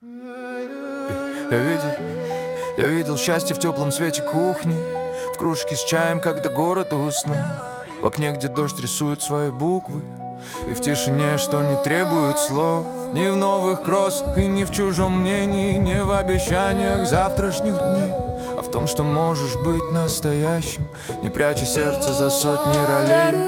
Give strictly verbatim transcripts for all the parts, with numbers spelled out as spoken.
Я видел, я видел счастье в теплом свете кухни, в кружке с чаем, когда город уснул, в окне, где дождь рисует свои буквы, и в тишине, что не требует слов. Ни в новых кроссах и ни в чужом мнении, ни в обещаниях завтрашних дней, а в том, что можешь быть настоящим, не пряча сердце за сотни ролей.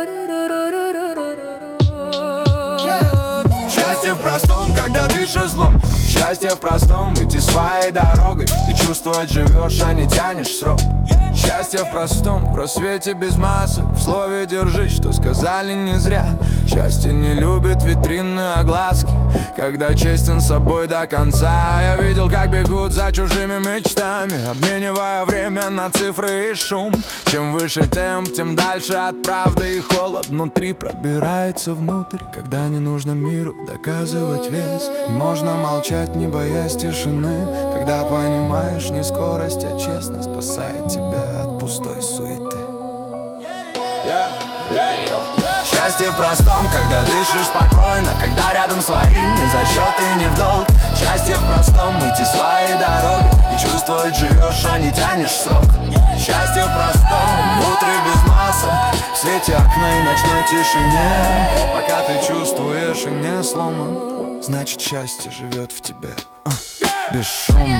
Счастье в простом, когда дышишь злом. Счастье в простом, идти своей дорогой и чувствовать живешь, а не тянешь срок. Счастье в простом, в просвете без масок, в слове держись, что сказали не зря. Счастье не любит витринные огласки, когда честен с собой до конца. Я видел, как бегут за чужими мечтами, обменивая время на цифры и шум. Чем выше темп, тем дальше от правды, и холод внутри пробирается внутрь, когда не нужно миру доказывать вес. И можно молчать, не боясь тишины, когда понимаешь, не скорость, а честность спасает тебя от пустой суеты. yeah, yeah, yeah. Счастье в простом, когда дышишь спокойно, когда рядом свои, не за счет и не в долг. Счастье в простом, идти своей дорогой и чувствовать живешь, а не тянешь срок. Счастье в простом, внутри без масок, в свете окна и ночной тишине. Пока ты чувствуешь и не сломан, значит счастье живет в тебе, а, без шума,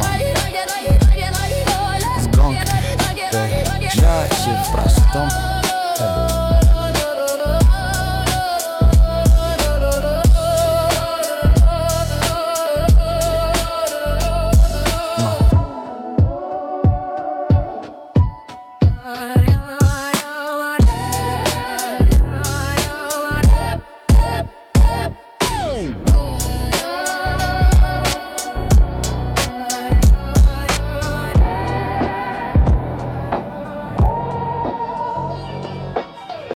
с гонкой. Счастье в простом.